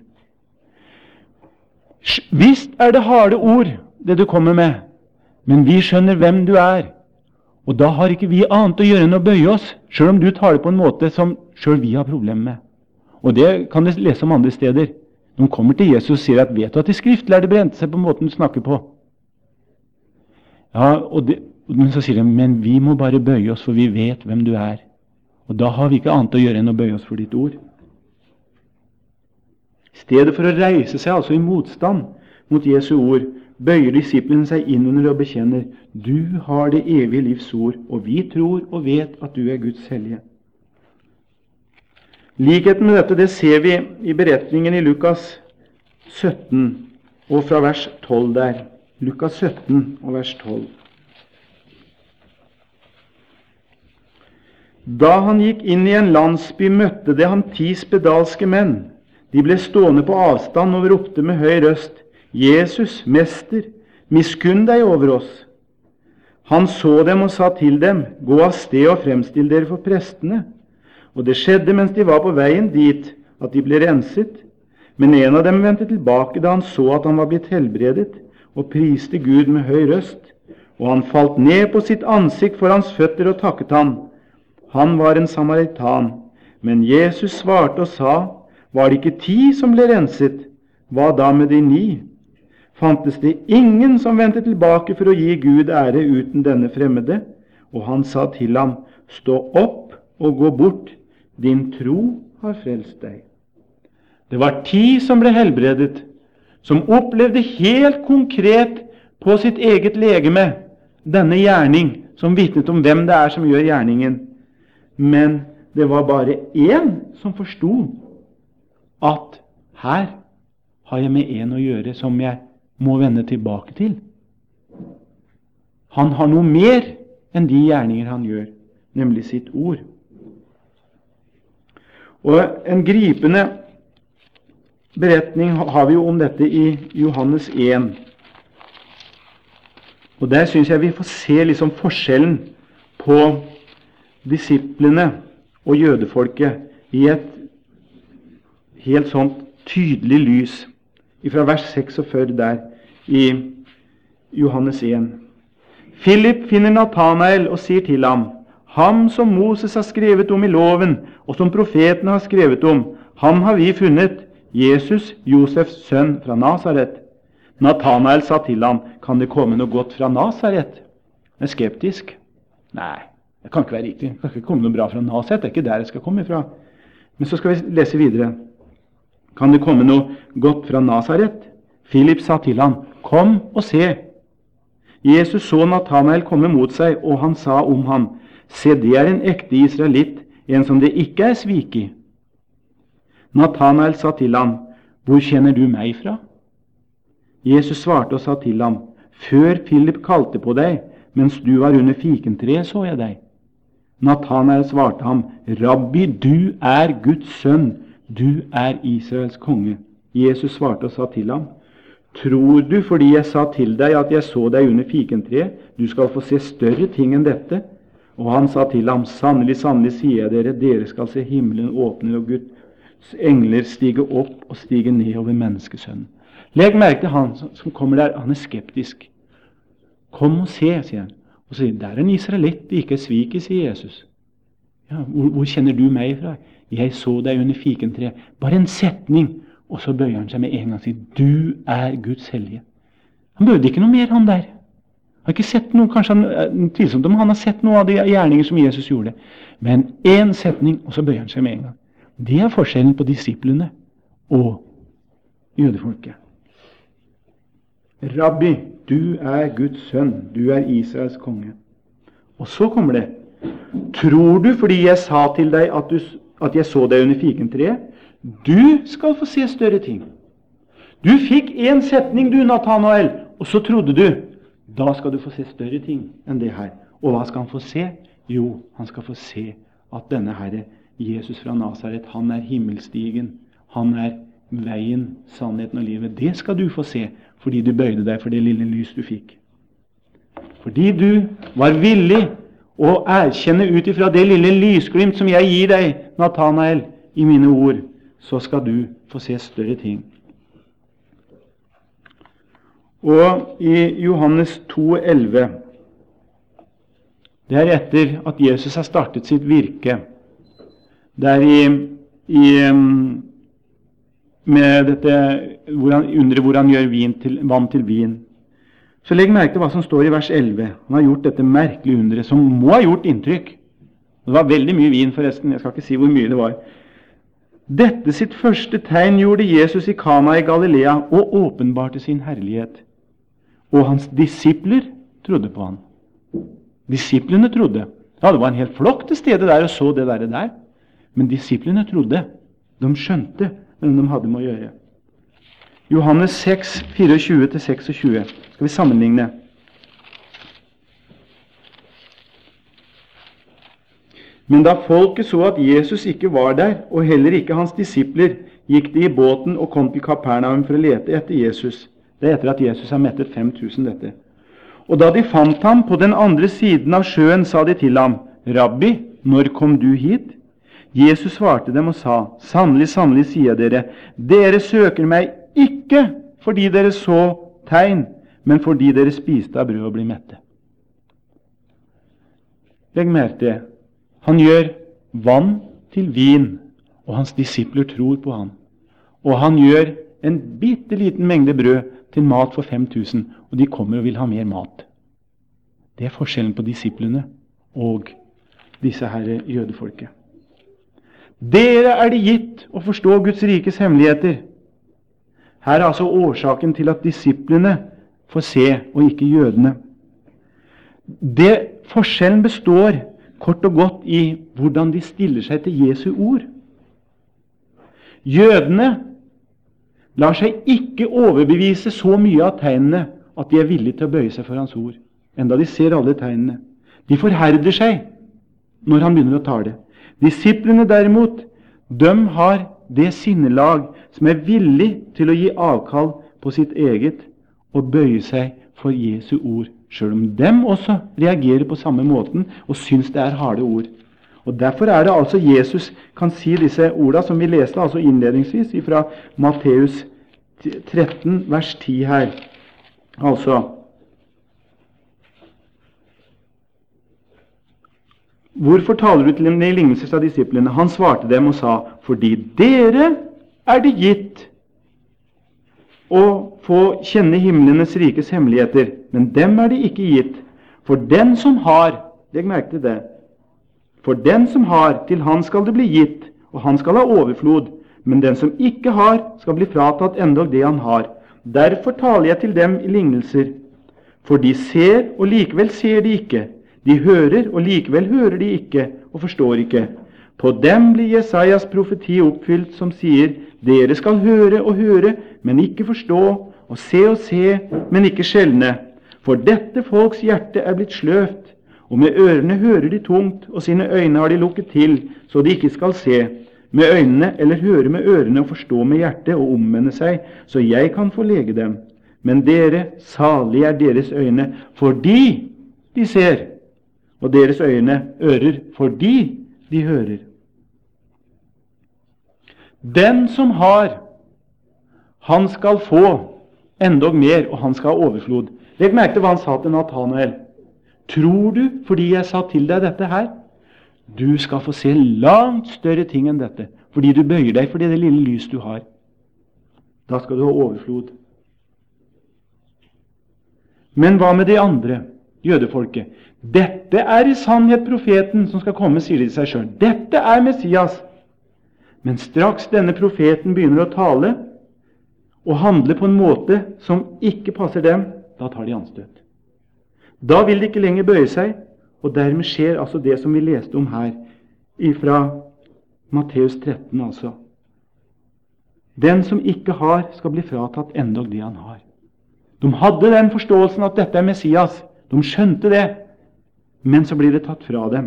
Visst er det harde ord, det du kommer med, men vi skjønner hvem du er, og da har ikke vi annet å gjøre enn å bøye oss, selv om du taler på en måte som selv vi har problemer med. Og det kan du lese om andre steder. De kommer til Jesus og sier at vet du at de skriftlærde brente seg på måten du snakker på? Ja, og det, men så sier de, men vi må bare bøye oss, for vi vet hvem du er. Og da har vi ikke annet å gjøre enn å bøye oss for ditt ord. I stedet for å reise seg altså i motstand mot Jesu ord, bøyer disiplene seg inn under og bekjenner, du har det evige livs ord, og vi tror og vet at du er Guds hellige. Likheten med dette, det ser vi i beretningen i Lukas sytten, og fra vers tolv der. Lukas sytten og vers tolv. Da han gikk inn i en landsby, møtte det ham ti spedalske menn. De ble stående på avstand og ropte med høy røst, Jesus, Mester, miskunn deg over oss. Han så dem og sa til dem, gå av sted og fremstill dere for prestene. Og det skjedde mens de var på veien dit, at de ble renset. Men en av dem vendte tilbake da han så at han var blitt helbredet, og priste Gud med høy røst. Og han falt ned på sitt ansikt for hans føtter og takket han. Han var en samaritan. Men Jesus svarte og sa, var det ikke ti som ble renset? Hva da med de ni? Fantes det ingen som vendte tilbake for å gi Gud ære uten denne fremmede? Og han sa til ham, stå opp og gå bort, din tro har frelst deg. Det var ti som ble helbredet, som opplevde helt konkret på sitt eget legeme denne gjerning, som vitnet om hvem det er som gjør gjerningen. Men det var bare én som forstod at her har jeg med en å gjøre som jeg må vende tilbake til. Han har noe mer enn de gjerninger han gjør, nemlig sitt ord. Og en gripende beretning har vi jo om dette i Johannes én. Og der synes jeg vi får se liksom forskjellen på disiplene og jødefolket i et helt sånt tydelig lys fra vers seksogfyrre der i Johannes én. Philip finner Nathanael og sier til ham, ham som Moses har skrevet om i loven, og som profetene har skrevet om, ham har vi funnet, Jesus, Josefs sønn fra Nazaret. Nathanael sa til ham, kan det komme noe godt fra Nazaret? Han er skeptisk. Nei, det kan ikke være riktig. Det kan ikke komme noe bra fra Nazaret, det er ikke der det skal komme fra. Men så skal vi lese videre. Kan det komme noe godt fra Nazaret? Philip sa til ham, kom og se. Jesus så Nathanael komme mot seg, og han sa om ham, se, det er en ekte israelitt, en som det ikke er svik i. Nathanael sa til ham, hvor kjenner du meg fra? Jesus svarte og sa til ham, før Philip kalte på deg, mens du var under fikentreet, så jeg deg. Nathanael svarte ham, Rabbi, du er Guds sønn, du er Israels konge. Jesus svarte og sa til ham, tror du fordi jeg sa til deg at jeg så deg under fikentreet, du skal få se større ting enn dette? Og han sa til ham, sannelig, sannelig sier jeg dere, dere skal se himmelen åpne og Guds engler stige opp og stige ned over menneskesønnen. Legg merke til han som kommer der, han er skeptisk. Kom og se, sier han. Og sier, det er en israelitt, det ikke er svik i, sier Jesus. Ja, hvor, hvor kjenner du meg fra? Jeg så deg under fikentreet. Bare en setning, og så bøyer han seg med en gang og sier, du er Guds hellige. Han bøyde ikke noe mer, han der. Han har ikke sett noe, kanskje han tvilsomt om han har sett noe av de gjerninger som Jesus gjorde. Men en setning, og så bøyer han seg med en gang. Det er forskjellen på disiplene og jødefolket. Rabbi, du er Guds sønn, du er Israels konge. Og så kommer det, tror du fordi jeg sa til deg at, du, at jeg så deg under fikentreet, du skal få se større ting. Du fikk en setning du, Nathanael, og så trodde du, da skal du få se større ting enn det her. Og hva skal han få se? Jo, han skal få se at denne Herre, Jesus fra Nazaret, han er himmelstigen, han er veien, sannheten og livet. Det skal du få se, fordi du bøyde deg for det lille lys du fikk. Fordi du var villig å erkjenne ut ifra det lille lysglimt som jeg gir deg, Nathanael, i mine ord, så skal du få se større ting. Og i Johannes to elleve, det er etter at Jesus har startet sitt virke, der i, i med dette hvor han, under hvor han gjør vin til, vann til vin. Så legg merke til hva som står i vers elleve. Han har gjort dette merkelige underet, som må ha gjort inntrykk. Det var veldig mye vin forresten, jeg skal ikke si hvor mye det var. Dette sitt første tegn gjorde Jesus i Kana i Galilea og åpenbarte sin herlighet. Og hans disipler trodde på han. Disiplene trodde. Ja, det var en hel flokk til stede der og så det der, der. Men disiplene trodde. De skjønte hvem de hadde med å gjøre. Johannes seks, fireogtjue til seksogtjue. Skal vi sammenligne? Men da folket så at Jesus ikke var der, og heller ikke hans disipler, gikk de i båten og kom til Kapernaum for å lete etter Jesus. Det er etter at Jesus har mettet fem tusen dette. Og da de fant ham på den andre siden av sjøen, sa de til ham, Rabbi, når kom du hit? Jesus svarte dem og sa, sannelig, sannelig sier dere, dere søker meg ikke fordi dere så tegn, men fordi dere spiste av brød og ble mette. Legg merke til, Han gjør vann til vin, og hans disipler tror på han. Og han gjør en bitte liten mengde brød til mat for fem tusen, og de kommer og vil ha mer mat. Det er forskjellen på disiplene og disse her jødefolket. Dere er det gitt å forstå Guds rikes hemmeligheter. Her er altså årsaken til at disiplene får se, og ikke jødene. Det forskjellen består kort og godt i hvordan de stiller seg til Jesu ord. Jødene lar seg ikke overbevise så mye av tegnene at de er villige til å bøye seg for hans ord, enda de ser alle tegnene. De forherder seg når han begynner å tale. Disiplene derimot, de har det sinnelag som er villig til å gi avkall på sitt eget og bøye seg for Jesu ord, selv om dem også reagerer på samme måten og syns det er harde ord. Og derfor er det altså Jesus kan si disse ordene som vi leste altså innledningsvis fra Matteus tretten, vers ti her. Altså, hvorfor taler du til dem i lignelse av disiplene? Han svarte dem og sa, fordi dere er det gitt å få kjenne himlenes rikes hemmeligheter, men dem er det ikke gitt. For den som har, legg merke til det, for den som har, til han skal det bli gitt, og han skal ha overflod, men den som ikke har, skal bli fratatt endog det han har. Derfor taler jeg til dem i lignelser, for de ser, og likevel ser de ikke. De hører, og likevel hører de ikke, og forstår ikke. På dem blir Jesajas profeti oppfylt, som sier, dere skal høre og høre, men ikke forstå, og se og se, men ikke skjelne. For dette folks hjerte er blitt sløvt, og med ørene hører de tungt, og sine øyne har de lukket til, så de ikke skal se. Med øynene, eller høre med ørene, og forstå med hjertet, og omvende seg, så jeg kan få lege dem. Men dere, salig er deres øyne, fordi de ser, og deres øyne ører, fordi de hører. Den som har, han skal få endog mer, og han skal ha overflod. Legg merke til hva han sa til Nathanael. Tror du, fordi jeg sa til deg dette her, du skal få se langt større ting enn dette, fordi du bøyer deg for det lille lys du har. Da skal du ha overflod. Men hva med de andre, jødefolket? Dette er i sannhet profeten som skal komme, sier de seg selv. Dette er Messias. Men straks denne profeten begynner å tale og handle på en måte som ikke passer dem, da tar de anstøt. Da vil de ikke lenger bøye seg, og dermed skjer altså det som vi leste om her, fra Matteus tretten altså. Den som ikke har, skal bli fratatt endog det han har. De hadde den forståelsen at dette er Messias. De skjønte det, men så blir det tatt fra dem.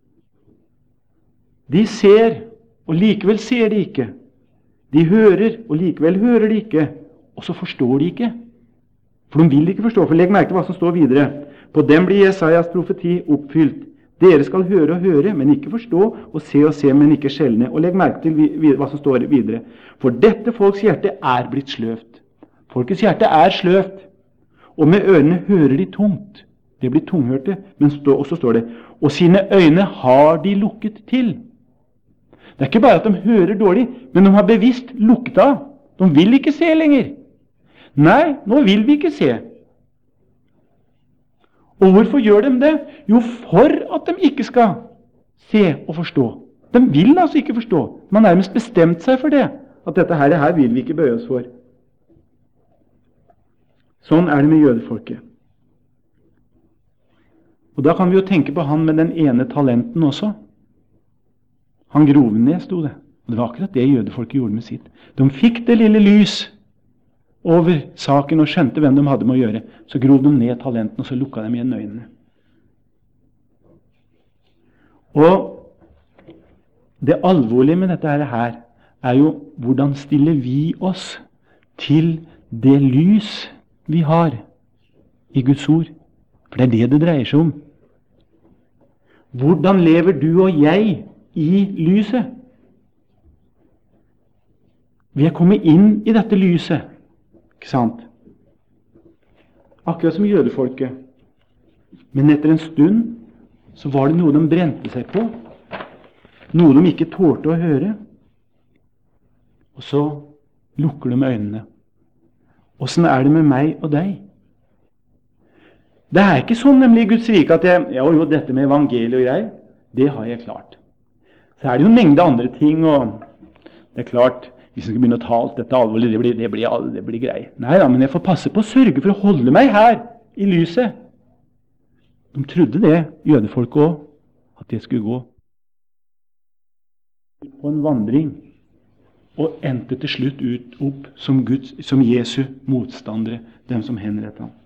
De ser, og likevel ser de ikke. De hører, og likevel hører de ikke. Og så forstår de ikke. For de vil ikke forstå, for legg merke til hva som står videre. På dem blir Jesajas profeti oppfylt. Dere skal høre og høre, men ikke forstå, og se og se, men ikke skjelne. Og legg merke til hva som står videre. For dette folks hjerte er blitt sløvt. Folkets hjerte er sløvt. Og med ørene hører de tungt. Det blir tunghørte, men stå, og så står det, og sine øyne har de lukket til. Det er ikke bare at de hører dårlig, men de har bevisst lukket av. De vil ikke se lenger. Nei, nå vil vi ikke se. Og hvorfor gjør de det? Jo, for at de ikke skal se og forstå. De vil altså ikke forstå. Man har nærmest bestemt seg for det, at dette her, det her vil vi ikke bøye oss for. Sånn er det med jødefolket. Og da kan vi jo tenke på han med den ene talenten også. Han grov ned, sto det. Og det var akkurat det jødefolket gjorde med sitt. De fikk det lille lys over saken og skjønte hvem de hadde med å gjøre. Så grov de ned talenten, og så lukka de igjen øynene. Og det alvorlige med dette her er jo hvordan stiller vi oss til det lys vi har i Guds ord. For det er det det dreier seg om. Hvordan lever du og jeg i lyset? Vi er kommet inn i dette lyset, ikke sant? Akkurat som jødefolket. Men etter en stund så var det noe de brente seg på. noe de ikke tålte å høre. Og så lukker de øynene. Hvordan er det med meg og deg? Det er ikke sånn nemlig i Guds rike at jeg, ja, jo, dette med evangeliet og greier, det har jeg klart. Så er det jo en mengde andre ting, og det er klart, hvis jeg skal begynne å ta alt dette alvorlig, det blir, det blir, det blir grei. Nei da, men jeg får passe på å sørge for å holde meg her, i lyset. De trodde det, jødefolk også, at jeg skulle gå på en vandring, og endte til slutt ut opp som, Guds, som Jesu motstandere, dem som henrettet ham.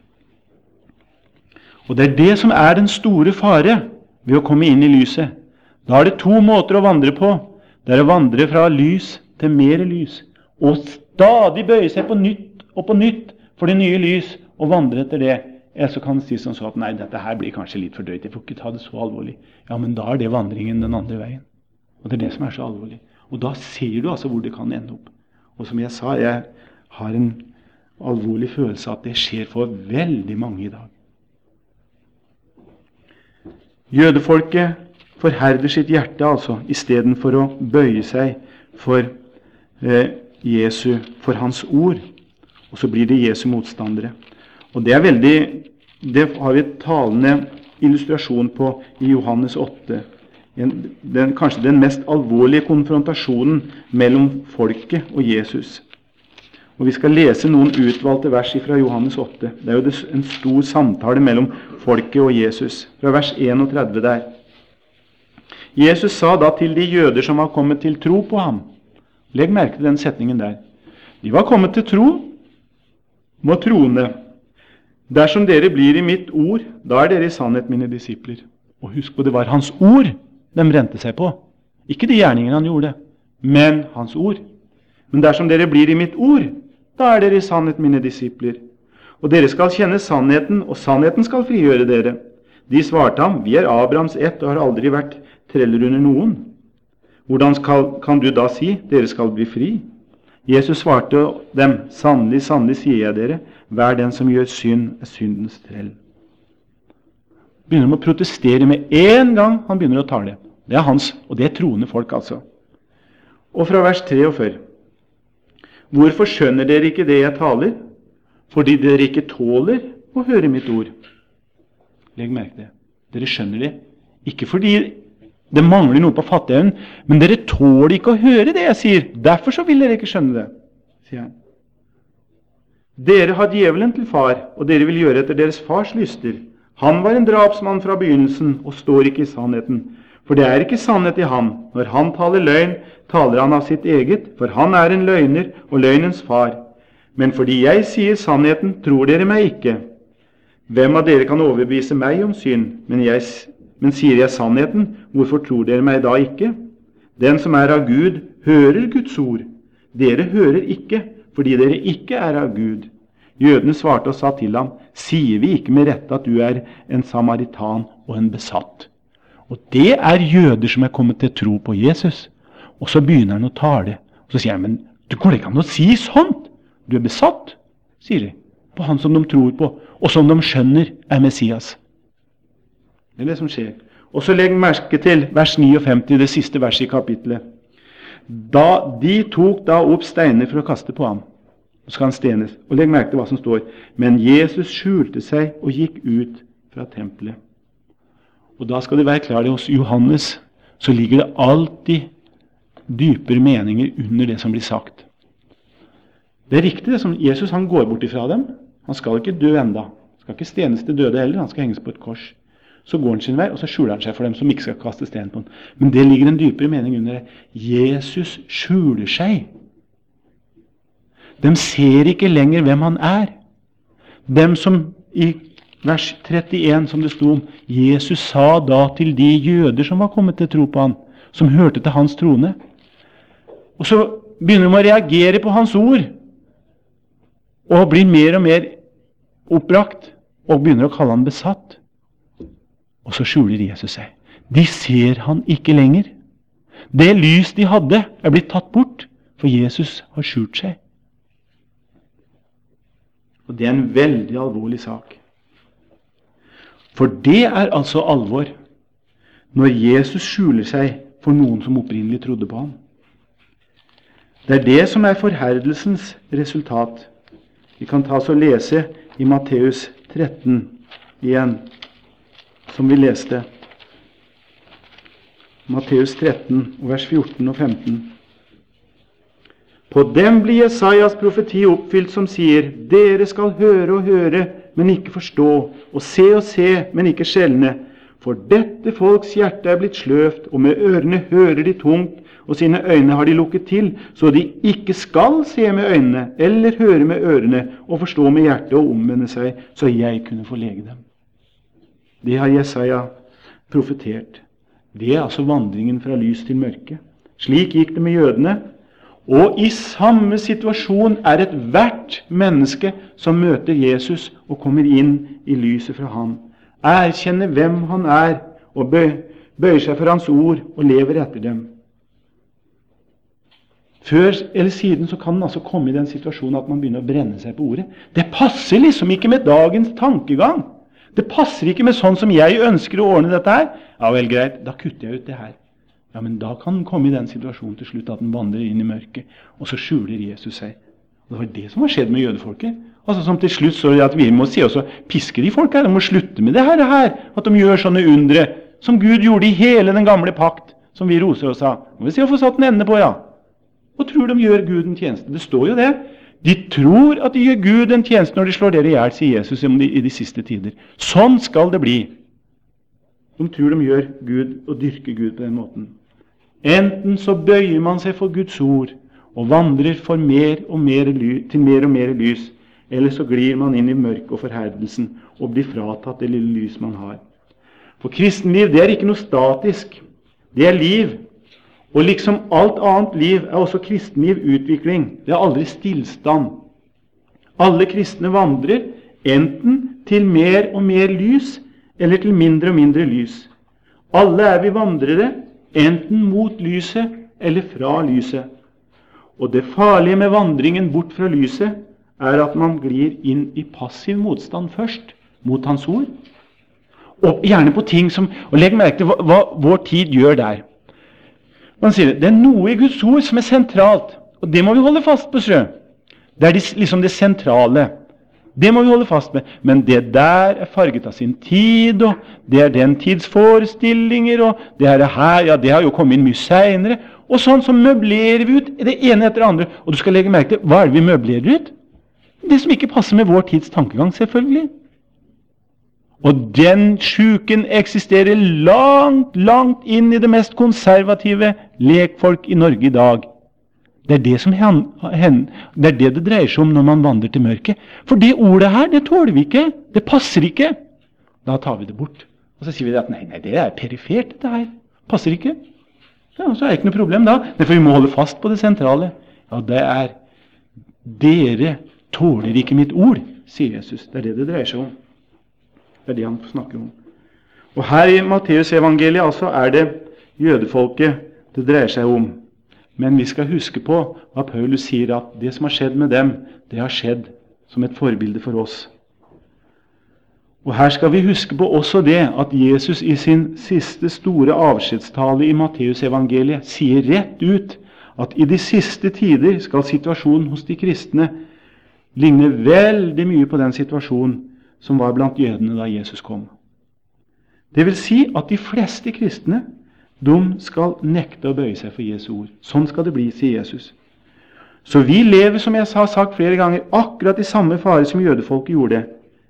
Og det er det som er den store fare ved å komme inn i lyset. Da er det to måter å vandre på. Det er å vandre fra lys til mer lys, og stadig bøye seg på nytt og på nytt for det nye lys, og vandre etter det. Jeg så kan si sånn så at nei, dette her blir kanskje litt for drøyt, jeg får ikke ta det så alvorlig. Ja, men da er det vandringen den andre veien. Og det er det som er så alvorlig. Og da ser du altså hvor det kan ende opp. Og som jeg sa, jeg har en alvorlig følelse at det skjer for veldig mange i dag. Jødefolket forherder sitt hjerte altså, i stedet for å bøye seg for eh, Jesu, for hans ord. Og så blir det Jesu motstandere. Og det er veldig, det har vi et talende illustrasjon på i Johannes åtte. En, den, kanskje den mest alvorlige konfrontasjonen mellom folket og Jesus. Og vi skal lese noen utvalgte vers fra Johannes åtte. Det er jo en stor samtale mellom folket og Jesus. Fra vers enogtredve der. Jesus sa da til de jøder som var kommet til tro på ham. Legg merke til den setningen der. De var kommet til tro, må troende. Dersom dere blir i mitt ord, da er dere i sannhet mine disipler. Og husk på, det var hans ord de rente seg på. Ikke de gjerninger han gjorde, men hans ord. Men dersom dere blir i mitt ord, da er dere i sannhet mine disipler. Og dere skal kjenne sannheten, og sannheten skal frigjøre dere. De svarte ham, vi er Abrahams ett og har aldri vært treller under noen. Hvordan skal, kan du da si, dere skal bli fri? Jesus svarte dem, sannelig, sannelig sier jeg dere, hver den som gjør synd, er syndens trell. Begynner å protestere med en gang han begynner å tale. Det er hans, og det er troende folk altså. Og fra vers treogfyrre. Hvorfor skjønner dere ikke det jeg taler? Fordi dere ikke tåler å høre mitt ord. Legg merke til det. Dere skjønner det. Ikke fordi det mangler noe på fattigheten, men dere tåler ikke å høre det jeg sier. Derfor så vil dere ikke skjønne det, sier han. Dere har djevelen til far, og dere vil gjøre etter deres fars lyster. Han var en drapsmann fra begynnelsen, og står ikke i sannheten. For det er ikke sannhet i ham. Når han taler løgn, taler han av sitt eget, for han er en løgner og løgnens far. Men fordi jeg sier sannheten, tror dere meg ikke. Hvem av dere kan overbevise meg om synd? Men, jeg, men sier jeg sannheten, hvorfor tror dere meg da ikke? Den som er av Gud, hører Guds ord. Dere hører ikke, fordi dere ikke er av Gud. Jødene svarte og sa til ham, sier vi ikke med rette at du er en samaritan og en besatt? Og det er jøder som er kommet til tro på Jesus. Og så begynner han å tale. Og så sier han, men du går ikke an å si sånt. Du er besatt, sier de, på han som de tror på, og som de skjønner er Messias. Det er det som skjer. Og så legg merke til vers femtini, det siste verset i kapitlet. Da, de tok da opp steiner for å kaste på ham. Og så skal han stenes. Og legg merke til hva som står. Men Jesus skjulte seg og gikk ut fra tempelet. Og da skal det være klart hos Johannes, så ligger det alltid dypere meninger under det som blir sagt. Det er riktig det som Jesus, han går bort ifra dem. Han skal ikke dø enda. Han skal ikke stenes til døde heller, han skal henges på et kors. Så går han sin vei, og så skjuler han seg for dem som ikke skal kaste sten på han. Men det ligger en dypere mening under det. Jesus skjuler seg. De ser ikke lenger hvem han er. Dem som i vers trettien, som det sto om, Jesus sa da til de jøder som var kommet til tro på han, som hørte til hans trone. Og så begynner de å reagere på hans ord, og blir mer og mer oppbrakt, og begynner å kalle han besatt. Og så skjuler Jesus seg. De ser han ikke lenger. Det lys de hadde er blitt tatt bort, for Jesus har skjult seg. Og det er en veldig alvorlig sak. For det er altså alvor. Når Jesus skjuler seg, for noen som opprinnelig trodde på ham. Det er det som er forherdelsens resultat. Vi kan ta oss og lese i Matteus tretten igjen, som vi leste. Matteus tretten, vers fjorten og femten. På dem blir Jesajas profeti oppfylt som sier, dere skal høre og høre, men ikke forstå, og se og se, men ikke skjelne. For dette folks hjerte er blitt sløvt, og med ørene hører de tungt, og sine øyne har de lukket til, så de ikke skal se med øynene, eller høre med ørene, og forstå med hjertet og omvende seg, så jeg kunne få lege dem. Det har Jesaja profetert. Det er altså vandringen fra lys til mørke. Slik gikk det med jødene, og i samme situasjon er et hvert menneske som møter Jesus og kommer inn i lyset fra ham. Erkjenner hvem han er, og bøyer seg for hans ord og lever etter dem. Før eller siden så kan man altså komme i den situasjonen at man begynner å brenne seg på ordet. Det passer liksom ikke med dagens tankegang. Det passer ikke med sånn som jeg ønsker å ordne dette her. Ja vel, greit, da kutter jeg ut det her. Ja, men da kan den komme i den situasjonen til slutt at den vandrer inn i mørket, og så skjuler Jesus seg. Og det var det som har skjedd med jødefolket. Altså som til slutt så at vi må si, og så pisker de folk her, de må slutte med det her, det her, at de gjør sånne undre, som Gud gjorde i hele den gamle pakt, som vi roser oss av. Må vi si å få satt en ende på, ja. Og tror de gjør Gud en tjeneste. Det står jo det. De tror at de gjør Gud en tjeneste når de slår dere ihjel, sier Jesus i de siste tider. Sånn skal det bli. De tror de gjør Gud og dyrker Gud på den måten. Enten så bøyer man seg for Guds ord og vandrer for mer og mer ly, til mer og mer lys, eller så glir man inn i mørk og forherdelsen og blir fratatt det lille lys man har. For kristenliv, det er ikke noe statisk. Det er liv. Og liksom alt annet liv er også kristenliv utvikling. Det er aldri stillstand. Alle kristne vandrer enten til mer og mer lys, eller til mindre og mindre lys. Alle er vi vandrere, enten mot lyset eller fra lyset. Og det farlige med vandringen bort fra lyset er at man glir inn i passiv motstand først, mot hans ord. Og gjerne på ting som, og legg merke til hva, hva vår tid gjør der. Man sier, det er noe i Guds ord som er sentralt, og det må vi holde fast på, sjø. Det er liksom det sentrale. Det må vi holde fast med. Men det der er farget av sin tid, og det er den tids forestillinger, og det her, her ja, det har jo kommet inn mye senere. Og sånn så møblerer vi ut det ene etter det andre. Og du skal legge merke til, hva er det vi møblerer ut? Det som ikke passer med vår tids tankegang, selvfølgelig. Og den sjuken eksisterer langt, langt inn i det mest konservative lekfolk i Norge i dag. Det er det, som hen, hen, det er det det dreier seg om når man vandrer til mørket. For det ordet her, det tåler vi ikke. Det passer ikke. Da tar vi det bort. Og så sier vi at nei, nei, det er perifert, det her. Passer ikke. Ja, så er det ikke noe problem da. Derfor vi må holde fast på det sentrale. Ja, det er dere tåler ikke mitt ord, sier Jesus. Det er det det dreier seg om. Det er det han snakker om. Og her i Matteus evangeliet altså er det jødefolket det dreier seg om. Men vi skal huske på hva Paulus sier, at det som har skjedd med dem, det har skjedd som et forbilde for oss. Og her skal vi huske på også det at Jesus i sin siste store avskjedstale i Matteus evangeliet sier rett ut at i de siste tider skal situasjonen hos de kristne ligne veldig mye på den situasjonen som var blant jødene da Jesus kom. Det vil si at de fleste kristne, de skal nekte å bøye seg for Jesu ord. Sånn skal det bli, sier Jesus. Så vi lever, som jeg har sagt flere ganger, akkurat i samme fare som jødefolket gjorde.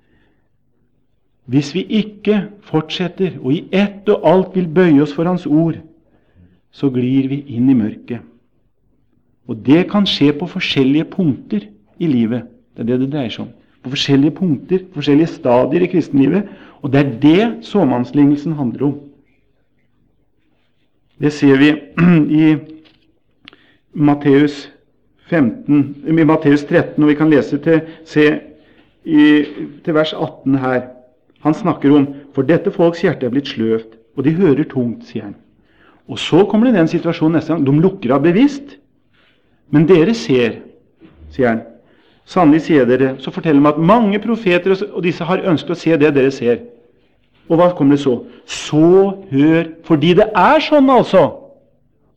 Hvis vi ikke fortsetter og i ett og alt vil bøye oss for hans ord, så glir vi inn i mørket. Og det kan skje på forskjellige punkter i livet. Det er det det dreier seg om. På forskjellige punkter, forskjellige stadier i kristenlivet. Og det er det såmannslignelsen handler om. Det ser vi i Matteus femten, i Matteus tretten, og vi kan lese til, se i, til vers atten her. Han snakker om, for dette folks hjerte er blitt sløvt, og de hører tungt, sier han. Og så kommer det den situasjonen neste gang, de lukker av bevisst, men dere ser, sier han. Sannelig sier dere, så forteller man at mange profeter og disse har ønsket å se det dere ser. Og hva kommer det så? Så hør, fordi det er sånn altså.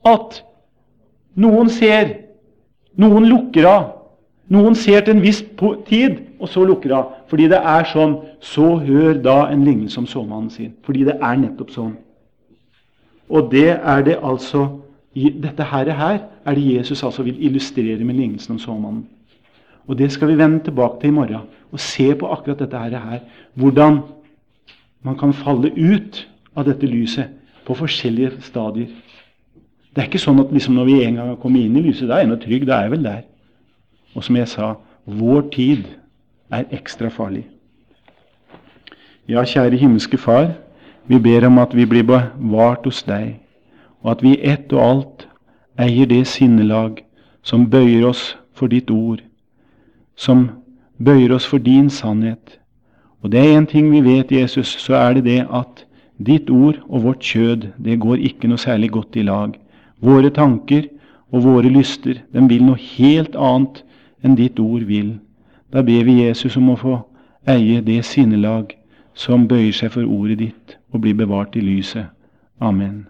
at noen ser, noen lukker av, noen ser til en viss tid, og så lukker av. Fordi det er sånn, så hør da en lignelse om såmannen sin. Fordi det er nettopp sånn. Og det er det altså, dette her, her er det Jesus altså vil illustrere med lignelsen om såmannen. Og det skal vi vende tilbake til i morgen, og se på akkurat dette her, her hvordan man kan falle ut av dette lyset på forskjellige stadier. Det er ikke sånn at liksom når vi en gang har kommet inn i lyset, da er jeg noe trygg, da er jeg vel der. Og som jeg sa, vår tid er ekstra farlig. Ja, kjære himmelske Far, vi ber om at vi blir bevart hos deg, og at vi i ett og alt eier det sinnelag som bøyer oss for ditt ord, som bøyer oss for din sannhet. Og det er en ting vi vet, Jesus, så er det det at ditt ord og vårt kjød, det går ikke noe særlig godt i lag. Våre tanker og våre lyster, den vil noe helt annet enn ditt ord vil. Da ber vi Jesus om å få eie det sinnelag som bøyer seg for ordet ditt og blir bevart i lyset. Amen.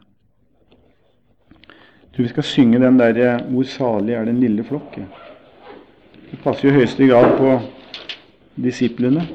Jeg tror vi skal synge den der hvor salig er den lille flokken. Det passer jo i høyeste grad på disiplene.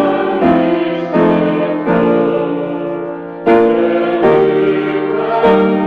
Amen.